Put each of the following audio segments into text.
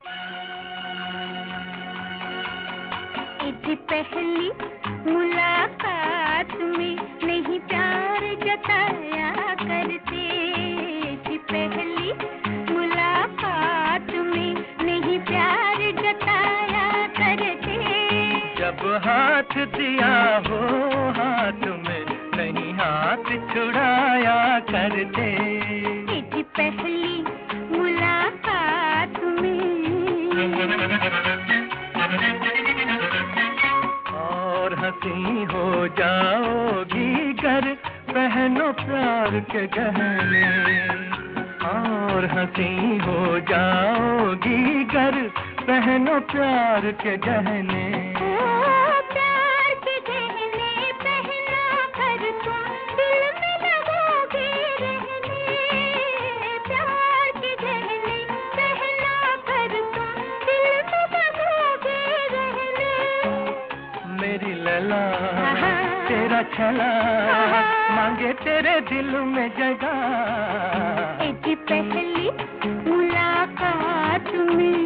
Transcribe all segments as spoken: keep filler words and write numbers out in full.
इतनी पहली मुलाकात में नहीं प्यार जताया करते, इतनी पहली मुलाकात में नहीं प्यार जताया करते। जब हाथ दिया हो हाथ में नहीं हाथ छुड़ाया करते, इतनी पहली मुलाकात में। और हंसी हो जाओगी घर पहनो प्यार के गहने, और हंसी हो जाओगी घर पहनो प्यार के गहने। प्यार के गहने पहना कर तुम दिल में लगोगे रहने, प्यार के गहने पहना कर तुम दिल में लगोगे रहने। मेरी लैला तेरा छला मांगे तेरे दिल में जगह, इतनी पहली मुलाकात में।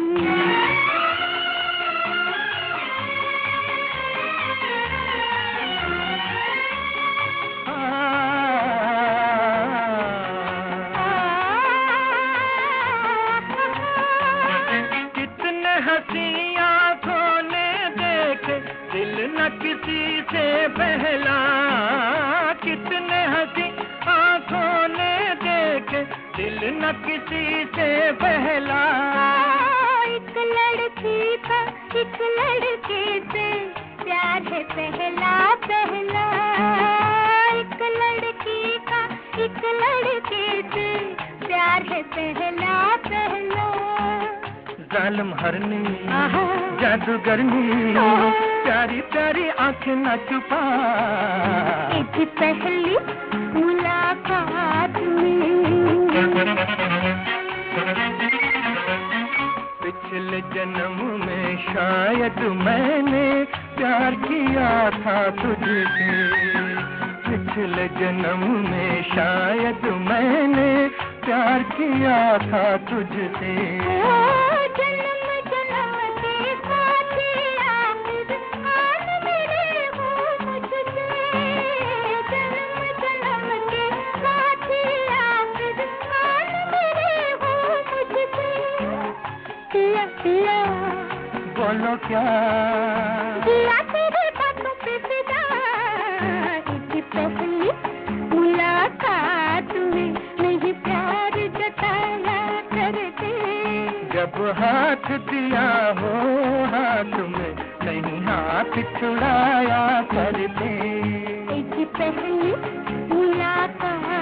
कितने हंसी आँखों ने देखे दिल न किसी से बहला, कितने हंसी आँखों ने देखे दिल न किसी से बहला। एक लड़की का एक लड़के से प्यार है पहला पहला, एक लड़की का एक लड़के से प्यार है पहला पहला। जालिम हरनी जादूगरनी प्यारी प्यारी आंखें न छुपा, इतनी पहली मुलाकात में। पिछले जन्म में शायद मैंने प्यार किया था तुझसे, पिछले जन्म में शायद मैंने प्यार किया था तुझसे। बोलो क्या किया तेरे बातों पे फिदा, इतनी पहली मुलाकात में नहीं प्यार जताया करते। जब हाथ दिया हो हाथ में नहीं हाथ छुड़ाया करते, इतनी पहली मुलाकात